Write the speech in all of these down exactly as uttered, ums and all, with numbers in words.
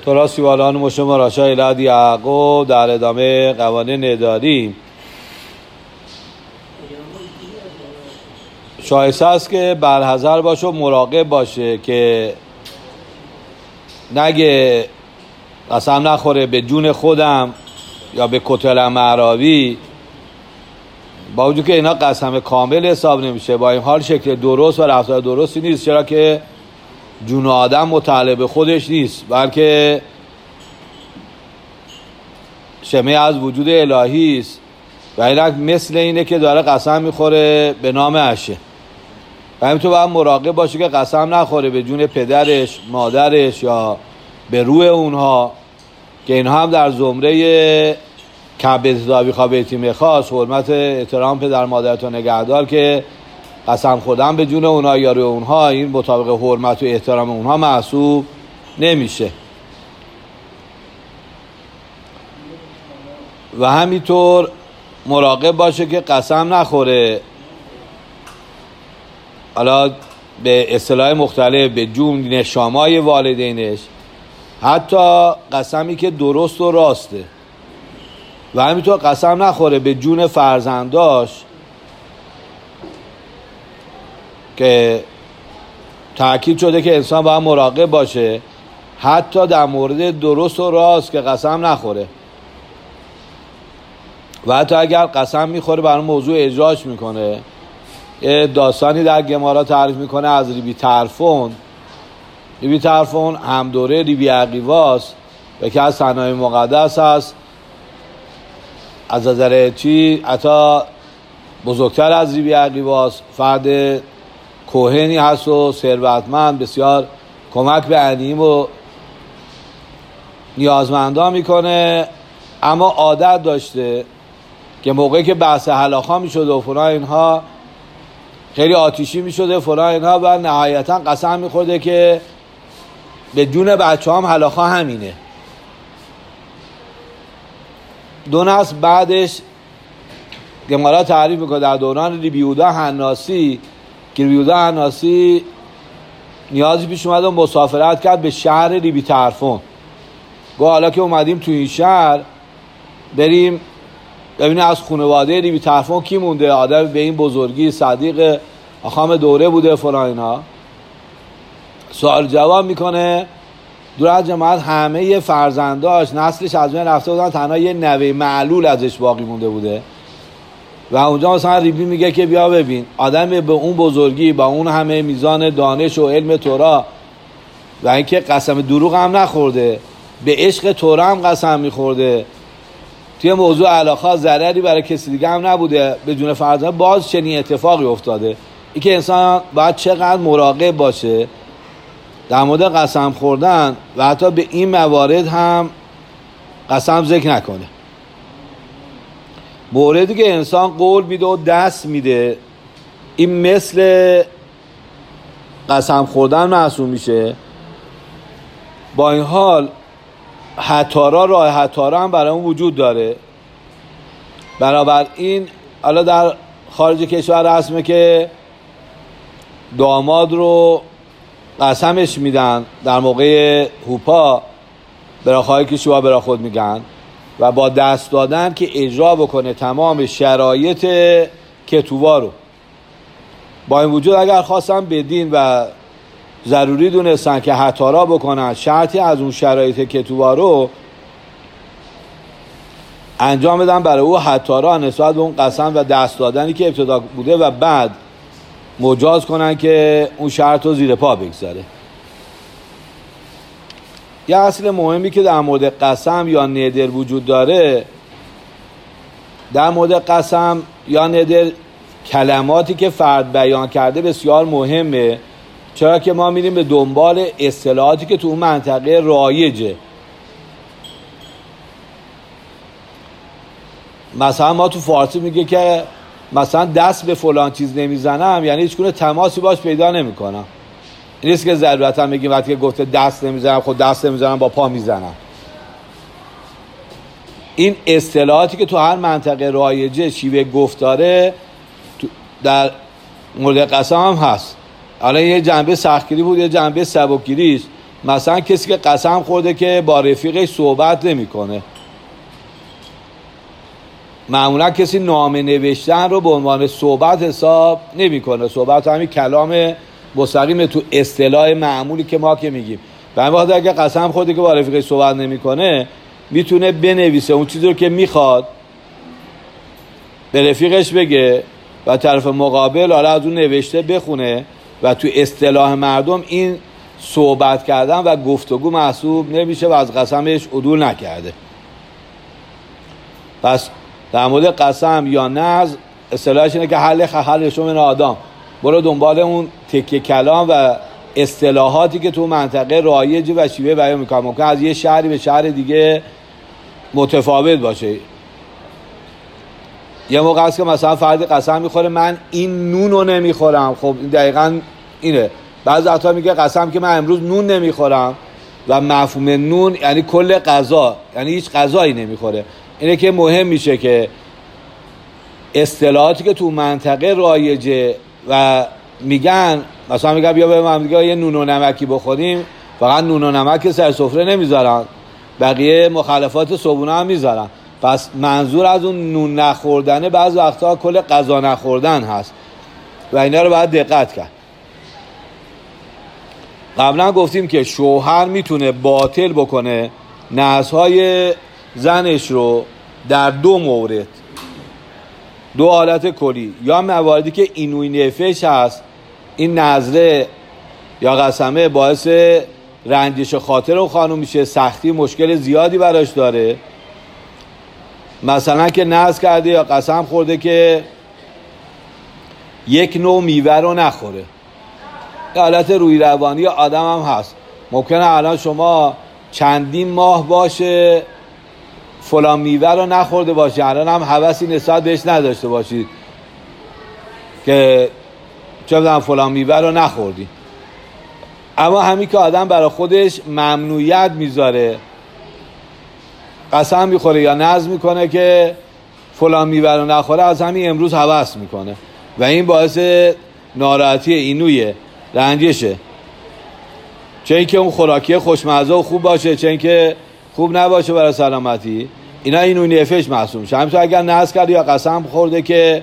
تورا سیوالان مشه مراشا ایلاد یعقوب در ادامه قوانین نداری شایسته است که برحذر باشه و مراقب باشه که نگه قسم نخوره به جون خودم یا به کتل معراوی، با وجود که اینا قسم کامل حساب نمیشه، با این حال شکل درست و رفتار درستی نیست، چرا که جون آدم متعلق به خودش نیست بلکه شمه از وجود الهی است و اینک مثل اینه که داره قسم میخوره به نام عشه و همینطور باید مراقب باشه که قسم نخوره به جون پدرش، مادرش یا به روح اونها که اینها هم در زمره کعبه داوی خوابیتی میخواست حرمت احترام پدر مادرتو نگهدار که قسم خوردن به جون اونها یا روی اونها این مطابق حرمت و احترام اونها محسوب نمیشه. و همینطور مراقب باشه که قسم نخوره حالا به اصطلاح مختلف به جون نشامای والدینش، حتی قسمی که درست و راسته، و همینطور قسم نخوره به جون فرزنداش که تأکید شده که انسان باید مراقب باشه حتی در مورد درست و راست که قسم نخوره و حتی اگر قسم میخوره برای موضوع اجراش میکنه. یه داستانی در گمارا تعریف میکنه از ریبی طرفون. ریبی طرفون همدوره ریبی عقیواس و که از صحنه‌های مقدس هست، از نظر چی حتی بزرگتر از ریبی عقیواس، فرد کوهنی هست و ثروتمند، بسیار کمک به عنیم و نیازمندان میکنه، اما عادت داشته که موقعی که بحث هلاخا میشده و فلان اینها خیلی آتیشی میشده فلان اینها و نهایتا قسم میخورده که به جون بچه هم هلاخا همینه. دو نسل بعدش گمارا تعریف میکنه در دوران ریبیودا حناسی که ریبیودا حناسی نیازی پیش اومد و مسافرت کرد به شهر ریبی طرفون. گفت حالا که اومدیم تو این شهر بریم ببینیم از خانواده ریبی طرفون کی مونده، آدم به این بزرگی صدیق آخام دوره بوده فلان اینا. سوال جواب میکنه دور از جماعت همه فرزنداش نسلش از بین رفته بودن، تنها یه نوه معلول ازش باقی مونده بوده و اونجا مثلا ریبی میگه که بیا ببین آدم به اون بزرگی با اون همه میزان دانش و علم تورا و اینکه قسم دروغ هم نخورده، به عشق تورا هم قسم میخورده، توی موضوع علاقه ضرری برای کسی دیگه هم نبوده، به جون فرزند باز چنین اتفاقی افتاده. این که انسان باید چقدر مراقب باشه در مورد قسم خوردن و حتی به این موارد هم قسم ذکر نکنه. موردی که انسان قول میده و دست میده این مثل قسم خوردن محسوب میشه. با این حال حتارا راه حتارا هم برای اون وجود داره. بنابراین حالا در خارج کشور رسمه که داماد رو قسمش میدن در موقع هوپا، براخایی که شما برا خود میگن، و با دست دادن که اجرا بکنه تمام شرایط کتووا رو. با این وجود اگر خواستن بدین و ضروری دونستن که حتارا بکنن، شرطی از اون شرایط کتووا رو انجام بدن برای او حتارا نسبت به اون قسم و دست دادنی که ابتدا بوده و بعد مجاز کنن که اون شرط رو زیر پا بگذاره. یه اصل مهمی که در مورد قسم یا ندر وجود داره، در مورد قسم یا ندر کلماتی که فرد بیان کرده بسیار مهمه، چرا که ما میریم به دنبال اصطلاحاتی که تو اون منطقه رایجه. مثلا ما تو فارسی میگه که مثلا دست به فلان چیز نمیزنم، یعنی هیچ گونه تماسی باش پیدا نمیکنم. این نیست که ضرورتا میگیم وقتی که گفته دست نمیزنم خود دست نمیزنم با پا میزنم. این اصطلاحاتی که تو هر منطقه رایجه شیوه گفتاره در مورد قسم هم هست. حالا یه جنبه سختگیری بود، یه جنبه سبکگیری است. مثلا کسی که قسم خورده که با رفیقش صحبت نمیکنه، معمولا کسی نامه نوشتن رو به عنوان صحبت حساب نمیکنه. صحبت همین کلام مستقیم تو اصطلاح معمولی که ما که میگیم. به همین خاطر اگه قسم خورده که با رفیقش صحبت نمیکنه، میتونه بنویسه اون چیزی رو که میخواد به رفیقش بگه و طرف مقابل حالا از اون نوشته بخونه و تو اصطلاح مردم این صحبت کردن و گفتگو محسوب نمیشه و از قسمش عدول نکرده. پس در مورد قسم یا نذر اصطلاحش اینه که حل حلش من آدم، برو دنبال اون تکه کلام و اصطلاحاتی که تو منطقه رایجه و شیوه بیان میکنه. ممکن از یه شهری به شهر دیگه متفاوت باشه. یه موقع هست که مثلا فرد قسم میخوره من این نون رو نمیخورم، خب دقیقاً اینه. بعضی وقتا میگه قسم که من امروز نون نمیخورم و مفهوم نون یعنی کل غذا، یعنی هیچ غذایی نمیخوره. اینه که مهم میشه که اصطلاحاتی که تو منطقه رایجه و میگن، مثلا میگن بیا به من دیگه یه نون و نمکی بخوریم، فقط نون و نمک سر سفره نمیذارن، بقیه مخالفات صبحونه هم میذارن. پس منظور از اون نون نخوردنه بعض وقتا کل غذا نخوردن هست و اینا رو باید دقت کرد. قبلا گفتیم که شوهر میتونه باطل بکنه نذرهای زنش رو در دو مورد، دو حالت کلی، یا مواردی که اینوی نفش هست، این نذره یا قسمه باعث رنجش خاطر اون خانم میشه، سختی مشکل زیادی براش داره، مثلا که نذر کرده یا قسم خورده که یک نوع میوه رو نخوره. یه حالت روی روانی آدم هم هست. ممکنه الان شما چندین ماه باشه فلان میوه رو نخورده باشی، الان هم هوسی نسبت بهش نداشته باشید که چه بدونم فلان میوه رو نخوردی، اما همین که آدم برای خودش ممنوعیت میذاره، قسم میخوره یا نذر میکنه که فلان میوه رو نخوره، از همین امروز هوس میکنه و این باعث ناراحتی اینویه، رنجشه. چه اینکه اون خوراکی خوشمزه و خوب باشه، چه اینکه خوب نباشه برای سلامتی، اینا اینو نفش محسوب میشه. همینطور اگر نذر کرده یا قسم خورده که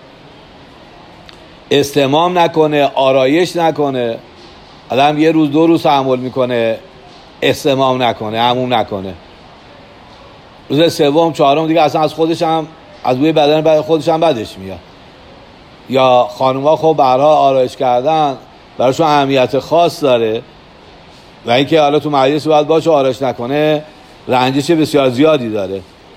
استمام نکنه، آرایش نکنه، آدم یه روز دو روز تحمل میکنه استمام نکنه، عموم نکنه، روز سوم چهارم دیگه اصلا از خودش هم از بوی بدن خودش هم بدش میاد. یا خانوما خب برها آرایش کردن براشون اهمیت خاص داره و اینکه حالا تو مجلس باید باشه آرایش نکنه رنجش بسیار زیادی داره.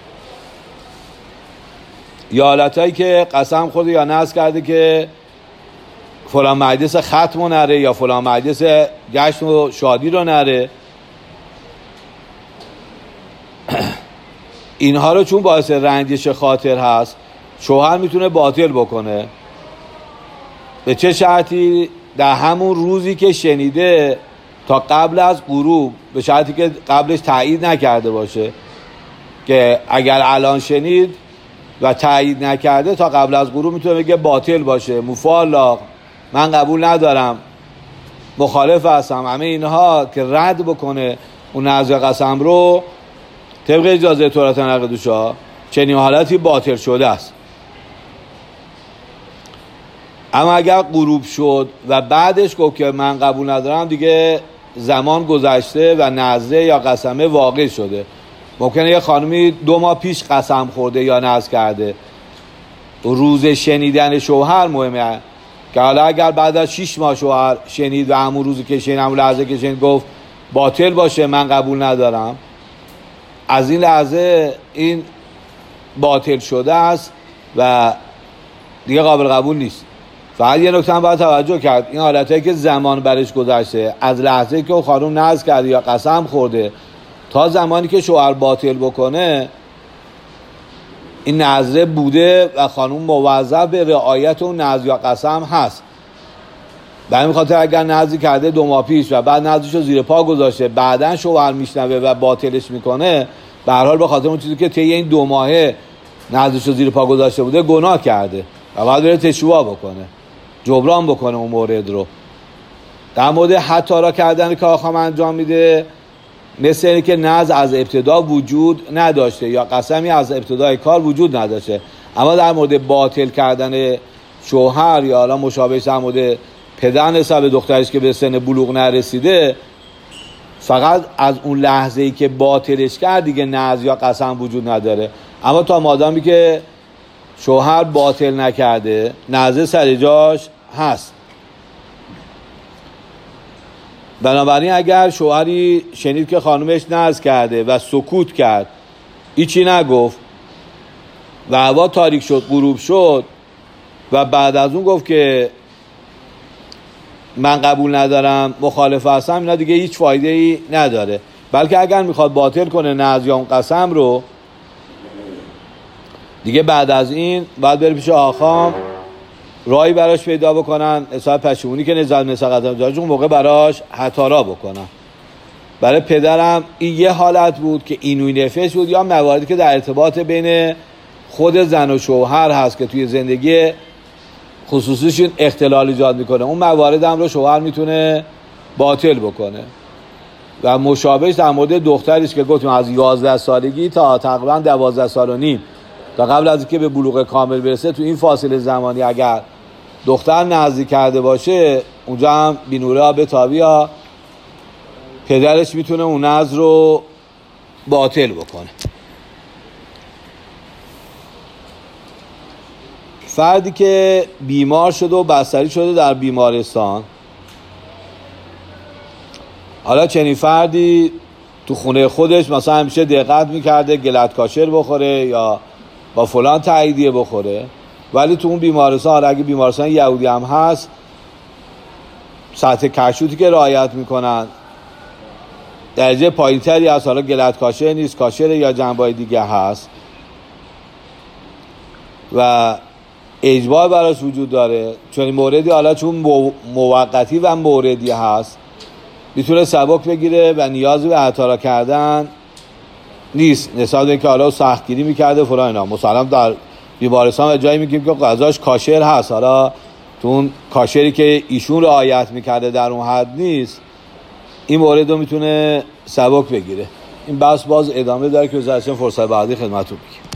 یا حالتایی که قسم خورده یا نذر کرده که فلان مجلس ختم رو نره یا فلان مجلس جشن و شادی رو نره، اینها رو چون باعث رنجش خاطر هست شوهر میتونه باطل بکنه. به چه شرطی؟ در همون روزی که شنیده تا قبل از غروب، به شرطی که قبلش تایید نکرده باشه، که اگر الان شنید و تایید نکرده تا قبل از غروب میتونه بگه باطل باشه، مفالا، من قبول ندارم، مخالف هستم، همه اینها که رد بکنه اون نذر قسم رو طبق اجازه تورات نقدوشا، چنین حالتی باطل شده است. اما اگر غروب شد و بعدش گفت که من قبول ندارم، دیگه زمان گذشته و نذر یا قسمه واقع شده. ممکنه یه خانمی دو ماه پیش قسم خورده یا نذر کرده، روز شنیدن شوهر مهمه، که حالا اگر بعد از شش ماه شوهر شنید و همون روزی که شنید، همون لحظه که شنید گفت باطل باشه، من قبول ندارم، از این لحظه این باطل شده است و دیگه قابل قبول نیست. فقط یه نکته هم باید توجه کرد، این حالتایی که زمان برش گذشته، از لحظه که خانم نذر کرده یا قسم خورده تا زمانی که شوهر باطل بکنه، این نذر بوده و خانم موظف به رعایت اون نذر یا قسم هست. به همین خاطر اگر نذر کرده دو ماه پیش و بعد نذرش رو زیر پا گذاشته، بعدن شوهر میشنوه و باطلش میکنه، به هر حال به خاطر اون چیزی که طی این دو ماهه نذرش رو زیر پا گذاشته بوده گناه کرده و باید بره تشویع بکنه، جبران بکنه اون مورد رو. در مورد حتی را کردن که آخام انجام میده، مثل اینه که نذر از ابتدا وجود نداشته یا قسمی از ابتدای کار وجود نداشته. اما در مورد باطل کردن شوهر یا حالا مشابهش در مورد پدر نسبت به دخترش که به سن بلوغ نرسیده، فقط از اون لحظه ای که باطلش کرد دیگه نذر یا قسم وجود نداره. اما تا مادامی که شوهر باطل نکرده، نذر سر جاش هست. بنابراین اگر شوهری شنید که خانومش نذر کرده و سکوت کرد، هیچی نگفت و هوا تاریک شد، غروب شد و بعد از اون گفت که من قبول ندارم، مخالف هستم، اینا دیگه هیچ فایده ای نداره. بلکه اگر میخواد باطل کنه نذر یا اون قسم رو، دیگه بعد از این باید بره پیش آخام، راهی براش پیدا بکنن، حساب پشیمونی که نزد مثل قدم جاج اون موقع براش حتارا بکنن. برای پدرم این یه حالت بود که اینوی نفش بود، یا مواردی که در ارتباط بین خود زن و شوهر هست که توی زندگی خصوصیشون اختلال ایجاد میکنه، اون موارد هم رو شوهر میتونه باطل بکنه. و مشابهش در مورد دختریش که گفتیم از یازده سالگی تا تقریبا دوازده سال و نیم تا قبل از اینکه به بلوغ کامل برسه، تو این فاصله زمانی اگر دختر نزدیک کرده باشه، اونجا هم بینوره به تابیا پدرش میتونه اون نذر رو باطل بکنه. فردی که بیمار شده و بستری شده در بیمارستان، حالا چنین فردی تو خونه خودش مثلا همیشه دقت میکرده گلت کاشر بخوره یا با فلان تاییدیه بخوره، ولی تو اون بیمارستان، حالا اگه بیمارستان یهودی هم هست، سطح کشوتی که رعایت میکنن درجه پایینتری از حالا گلت کاشر نیست، کاشر یا جنبای دیگه هست و اجبار براش وجود داره. چون این موردی حالا چون موقتی و موردی هست میتونه سبک بگیره و نیازی به اعتراض کردن نیست، نسبت به اینکه حالا سختگیری میکرده فلان اینا. مثلا در بیمارستان و جایی میگیم که غذاش کاشر هست، حالا تو اون کاشری که ایشون رعایت میکرده در اون حد نیست، این مورد رو میتونه سبک بگیره. این بحث باز ادامه داره که وزارت فرصت بعدی خدمتتون میگم.